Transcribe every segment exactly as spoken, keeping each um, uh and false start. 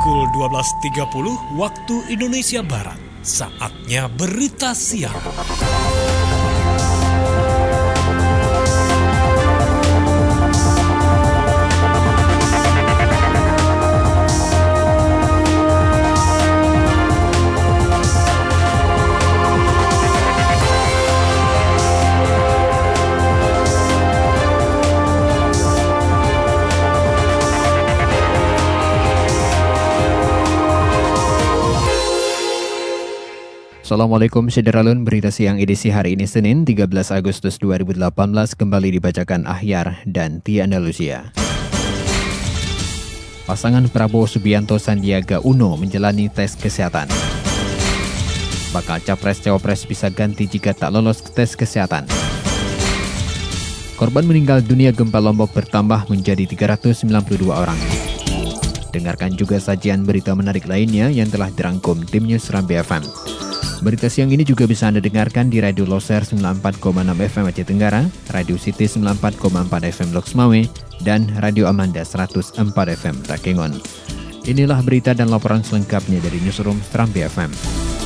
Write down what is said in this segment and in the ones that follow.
pukul dua belas tiga puluh waktu Indonesia Barat. Saatnya berita siang. Assalamualaikum Syederalun, berita siang edisi hari ini Senin tiga belas Agustus dua ribu delapan belas kembali dibacakan Ahyar dan Tia Andalusia. Pasangan Prabowo Subianto Sandiaga Uno menjalani tes kesehatan. Bakal Capres-Cawapres bisa ganti jika tak lolos tes kesehatan. Korban meninggal dunia gempa Lombok bertambah menjadi tiga ratus sembilan puluh dua orang. Dengarkan juga sajian berita menarik lainnya yang telah dirangkum tim News Rambi F M. Berita siang ini juga bisa Anda dengarkan di Radio Loser sembilan puluh empat koma enam F M Aceh Tenggara, Radio City sembilan puluh empat koma empat F M Loks Mawé, dan Radio Amanda seratus empat F M Takengon. Inilah berita dan laporan selengkapnya dari Newsroom Serambi F M.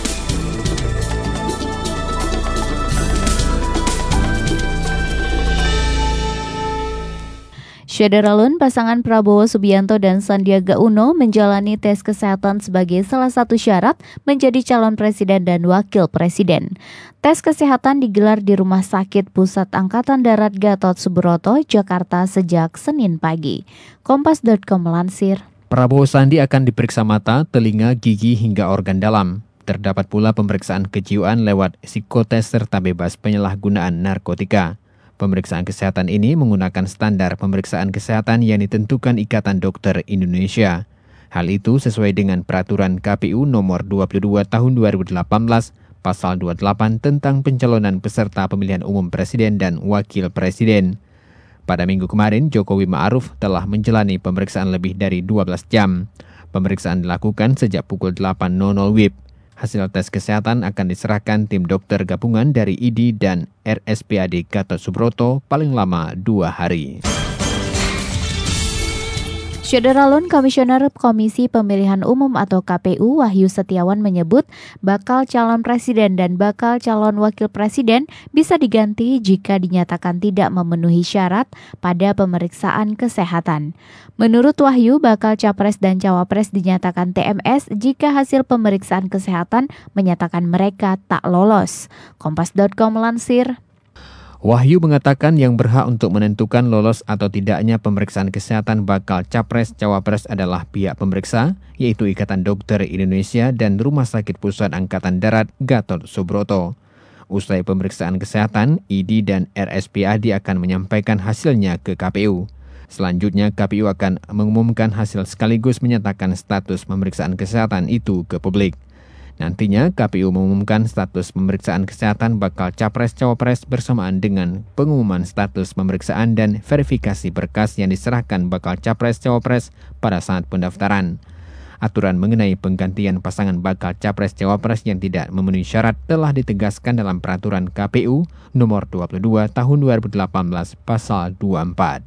Syederalun, pasangan Prabowo Subianto dan Sandiaga Uno menjalani tes kesehatan sebagai salah satu syarat menjadi calon presiden dan wakil presiden. Tes kesehatan digelar di Rumah Sakit Pusat Angkatan Darat Gatot Subroto, Jakarta sejak Senin pagi. Kompas titik com melansir. Prabowo Sandi akan diperiksa mata, telinga, gigi hingga organ dalam. Terdapat pula pemeriksaan kejiwaan lewat psikotes serta bebas penyalahgunaan narkotika. Pemeriksaan kesehatan ini menggunakan standar pemeriksaan kesehatan yang ditentukan Ikatan Dokter Indonesia. Hal itu sesuai dengan peraturan K P U nomor dua puluh dua tahun dua ribu delapan belas, pasal dua puluh delapan tentang pencalonan peserta pemilihan umum presiden dan wakil presiden. Pada minggu kemarin, Jokowi Ma'ruf telah menjalani pemeriksaan lebih dari dua belas jam. Pemeriksaan dilakukan sejak pukul delapan W I B. Hasil tes kesehatan akan diserahkan tim dokter gabungan dari I D I dan R S P A D Gatot Subroto paling lama dua hari. Syederalun, Komisioner Komisi Pemilihan Umum atau K P U Wahyu Setiawan menyebut bakal calon presiden dan bakal calon wakil presiden bisa diganti jika dinyatakan tidak memenuhi syarat pada pemeriksaan kesehatan. Menurut Wahyu, bakal capres dan cawapres dinyatakan T M S jika hasil pemeriksaan kesehatan menyatakan mereka tak lolos. Kompas titik com melansir. Wahyu mengatakan yang berhak untuk menentukan lolos atau tidaknya pemeriksaan kesehatan bakal capres-cawapres adalah pihak pemeriksa, yaitu Ikatan Dokter Indonesia dan Rumah Sakit Pusat Angkatan Darat Gatot Subroto. Usai pemeriksaan kesehatan, I D I dan R S P A D akan menyampaikan hasilnya ke K P U. Selanjutnya, K P U akan mengumumkan hasil sekaligus menyatakan status pemeriksaan kesehatan itu ke publik. Nantinya K P U mengumumkan status pemeriksaan kesehatan bakal capres-cawapres bersamaan dengan pengumuman status pemeriksaan dan verifikasi berkas yang diserahkan bakal capres-cawapres pada saat pendaftaran. Aturan mengenai penggantian pasangan bakal capres-cawapres yang tidak memenuhi syarat telah ditegaskan dalam peraturan K P U nomor dua puluh dua tahun dua ribu delapan belas pasal dua puluh empat.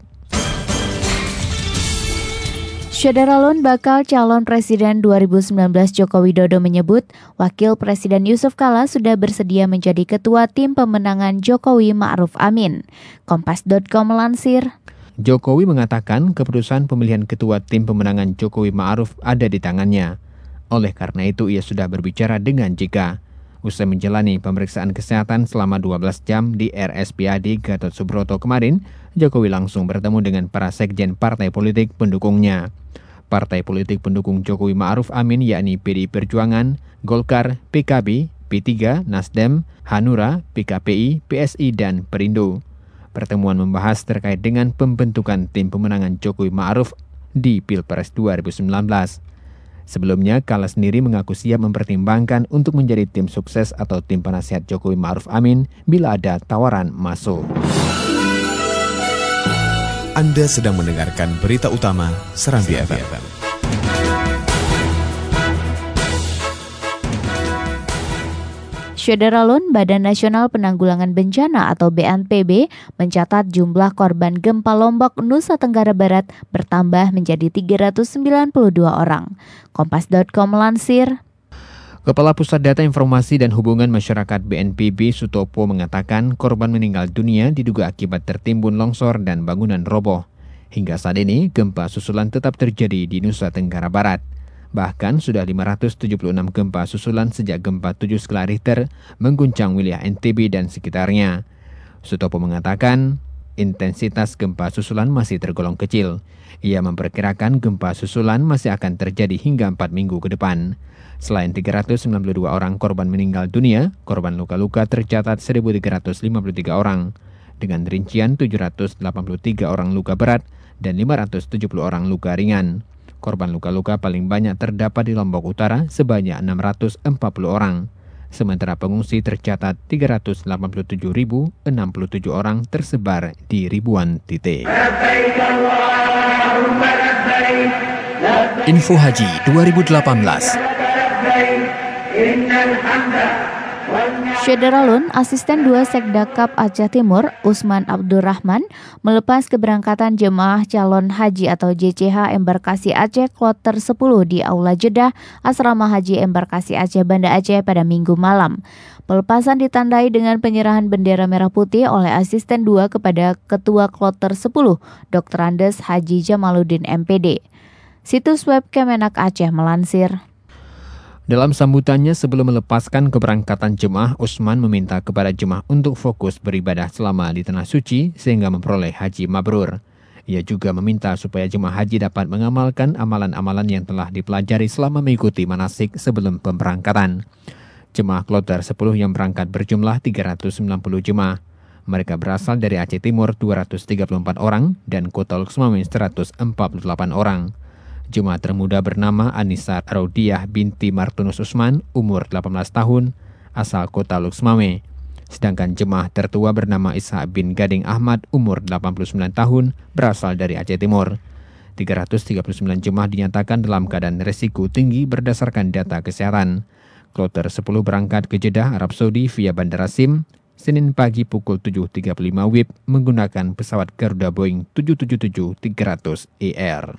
Syederalun, bakal calon presiden dua ribu sembilan belas Joko Widodo menyebut Wakil Presiden Yusuf Kala sudah bersedia menjadi ketua tim pemenangan Jokowi Ma'ruf Amin. Kompas titik com melansir. Jokowi mengatakan keputusan pemilihan ketua tim pemenangan Jokowi Ma'ruf ada di tangannya. Oleh karena itu ia sudah berbicara dengan J K. Usai menjalani pemeriksaan kesehatan selama dua belas jam di R S P A D Gatot Subroto kemarin, Jokowi langsung bertemu dengan para sekjen partai politik pendukungnya. Partai politik pendukung Jokowi Ma'ruf Amin yakni P D I Perjuangan, Golkar, P K B, P tiga, Nasdem, Hanura, P K P I, P S I, dan Perindo. Pertemuan membahas terkait dengan pembentukan tim pemenangan Jokowi Ma'ruf di Pilpres dua ribu sembilan belas. Sebelumnya, Kala sendiri mengaku siap mempertimbangkan untuk menjadi tim sukses atau tim penasihat Jokowi Ma'ruf Amin bila ada tawaran masuk. Anda sedang mendengarkan berita utama Serambi F M. Syederalun, Badan Nasional Penanggulangan Bencana atau B N P B mencatat jumlah korban gempa Lombok, Nusa Tenggara Barat bertambah menjadi tiga ratus sembilan puluh dua orang. Kompas titik com melansir. Kepala Pusat Data Informasi dan Hubungan Masyarakat B N P B Sutopo mengatakan korban meninggal dunia diduga akibat tertimbun longsor dan bangunan roboh. Hingga saat ini, gempa susulan tetap terjadi di Nusa Tenggara Barat. Bahkan sudah lima ratus tujuh puluh enam gempa susulan sejak gempa tujuh skala Richter mengguncang wilayah N T B dan sekitarnya. Sutopo mengatakan, intensitas gempa susulan masih tergolong kecil. Ia memperkirakan gempa susulan masih akan terjadi hingga empat minggu ke depan. Selain tiga ratus sembilan puluh dua orang korban meninggal dunia, korban luka-luka tercatat seribu tiga ratus lima puluh tiga orang. Dengan rincian tujuh ratus delapan puluh tiga orang luka berat dan lima ratus tujuh puluh orang luka ringan. Korban luka-luka paling banyak terdapat di Lombok Utara sebanyak enam ratus empat puluh orang. Sementara pengungsi tercatat tiga ratus delapan puluh tujuh ribu enam puluh tujuh orang tersebar di ribuan titik. Info Haji dua ribu delapan belas. Syederalun, Asisten dua Sekdakap Aceh Timur, Usman Abdurrahman, melepas keberangkatan jemaah calon haji atau J C H Embarkasi Aceh Kloter sepuluh di Aula Jeddah, Asrama Haji Embarkasi Aceh Banda Aceh pada Minggu malam. Pelepasan ditandai dengan penyerahan bendera merah putih oleh Asisten dua kepada Ketua Kloter sepuluh, Doktor Andes Haji Jamaluddin M P D. Situs web Kemenak Aceh melansir. Dalam sambutannya sebelum melepaskan keberangkatan jemaah, Usman meminta kepada jemaah untuk fokus beribadah selama di Tanah Suci sehingga memperoleh haji mabrur. Ia juga meminta supaya jemaah haji dapat mengamalkan amalan-amalan yang telah dipelajari selama mengikuti manasik sebelum pemberangkatan. Jemaah Kloter sepuluh yang berangkat berjumlah tiga ratus sembilan puluh jemaah. Mereka berasal dari Aceh Timur dua ratus tiga puluh empat orang dan Kota Luxmawe seratus empat puluh delapan orang. Jemaah termuda bernama Anissa Raudiah binti Martunus Usman, umur delapan belas tahun, asal Kota Luxmawe. Sedangkan jemaah tertua bernama Ishak bin Gading Ahmad, umur delapan puluh sembilan tahun, berasal dari Aceh Timur. tiga ratus tiga puluh sembilan jemaah dinyatakan dalam keadaan resiko tinggi berdasarkan data kesehatan. Kloter sepuluh berangkat ke Jeddah, Arab Saudi via Bandara Sim, Senin pagi pukul tujuh tiga puluh lima W I B menggunakan pesawat Garuda Boeing tujuh tujuh tujuh tiga ratus E R.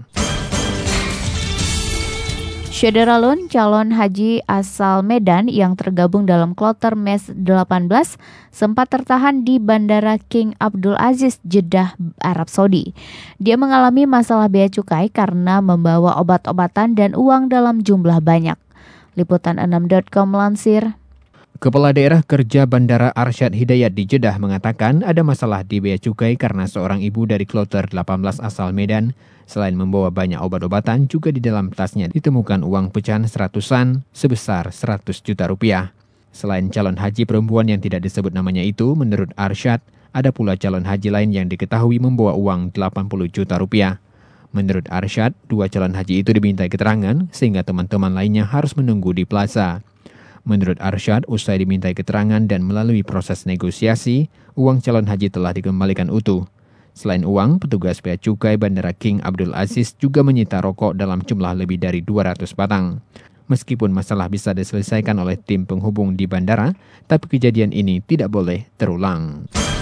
Syederalun, calon haji asal Medan yang tergabung dalam kloter M E S delapan belas sempat tertahan di Bandara King Abdul Aziz, Jeddah, Arab Saudi. Dia mengalami masalah bea cukai karena membawa obat-obatan dan uang dalam jumlah banyak. Liputan enam titik com melansir. Kepala Daerah Kerja Bandara Arsyad Hidayat di Jeddah mengatakan ada masalah di bea cukai karena seorang ibu dari kloter delapan belas asal Medan selain membawa banyak obat-obatan, juga di dalam tasnya ditemukan uang pecahan seratusan sebesar seratus juta rupiah. Selain calon haji perempuan yang tidak disebut namanya itu, menurut Arsyad, ada pula calon haji lain yang diketahui membawa uang delapan puluh juta rupiah. Menurut Arsyad, dua calon haji itu dimintai keterangan sehingga teman-teman lainnya harus menunggu di plaza. Menurut Arsyad, usai dimintai keterangan dan melalui proses negosiasi, uang calon haji telah dikembalikan utuh. Selain uang, petugas bea cukai Bandara King Abdul Aziz juga menyita rokok dalam jumlah lebih dari dua ratus batang. Meskipun masalah bisa diselesaikan oleh tim penghubung di bandara, tapi kejadian ini tidak boleh terulang.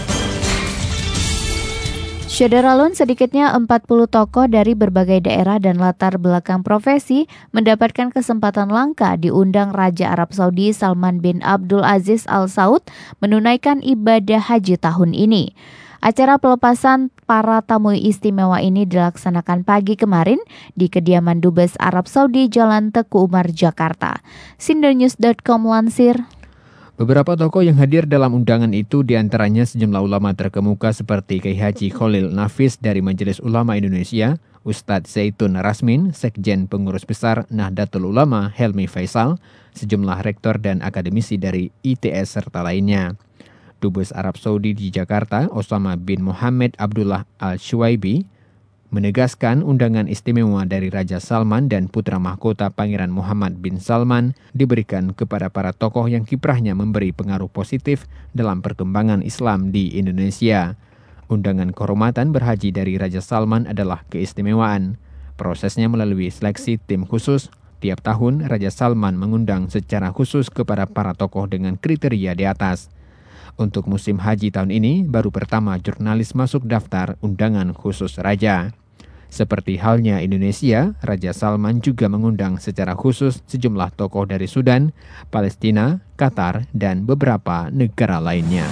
Syederalun, sedikitnya empat puluh tokoh dari berbagai daerah dan latar belakang profesi mendapatkan kesempatan langka diundang Raja Arab Saudi Salman bin Abdul Aziz Al Saud menunaikan ibadah haji tahun ini. Acara pelepasan para tamu istimewa ini dilaksanakan pagi kemarin di kediaman Dubes Arab Saudi Jalan Teku Umar, Jakarta. Sindernews titik com lansir. Beberapa tokoh yang hadir dalam undangan itu diantaranya sejumlah ulama terkemuka seperti Kiai Haji Khalil Nafis dari Majelis Ulama Indonesia, Ustadz Zaitun Rasmin, Sekjen Pengurus Besar Nahdlatul Ulama Helmi Faisal, sejumlah rektor dan akademisi dari I T S serta lainnya. Dubes Arab Saudi di Jakarta, Osama bin Muhammad Abdullah Al-Shuaibi, menegaskan undangan istimewa dari Raja Salman dan putra mahkota Pangeran Muhammad bin Salman diberikan kepada para tokoh yang kiprahnya memberi pengaruh positif dalam perkembangan Islam di Indonesia. Undangan kehormatan berhaji dari Raja Salman adalah keistimewaan. Prosesnya melalui seleksi tim khusus, Tiap tahun, Raja Salman mengundang secara khusus kepada para tokoh dengan kriteria di atas. Untuk musim haji tahun ini, baru pertama jurnalis masuk daftar undangan khusus Raja. Seperti halnya Indonesia, Raja Salman juga mengundang secara khusus sejumlah tokoh dari Sudan, Palestina, Qatar, dan beberapa negara lainnya.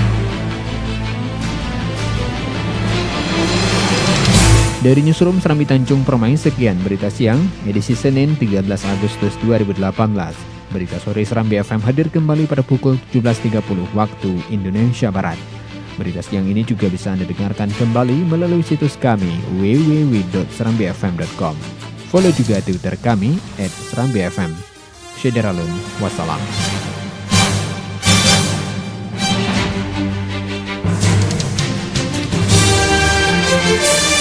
Dari Newsroom Serambi Tanjung Permai, sekian berita siang, edisi Senin tiga belas Agustus dua ribu delapan belas. Berita sore Serambi F M hadir kembali pada pukul tujuh belas tiga puluh waktu Indonesia Barat. Berita siang ini juga bisa Anda dengarkan kembali melalui situs kami w w w dot serambi f m dot com. Follow juga Twitter kami at serambi f m. Syederalun, wassalam. We'll be right back.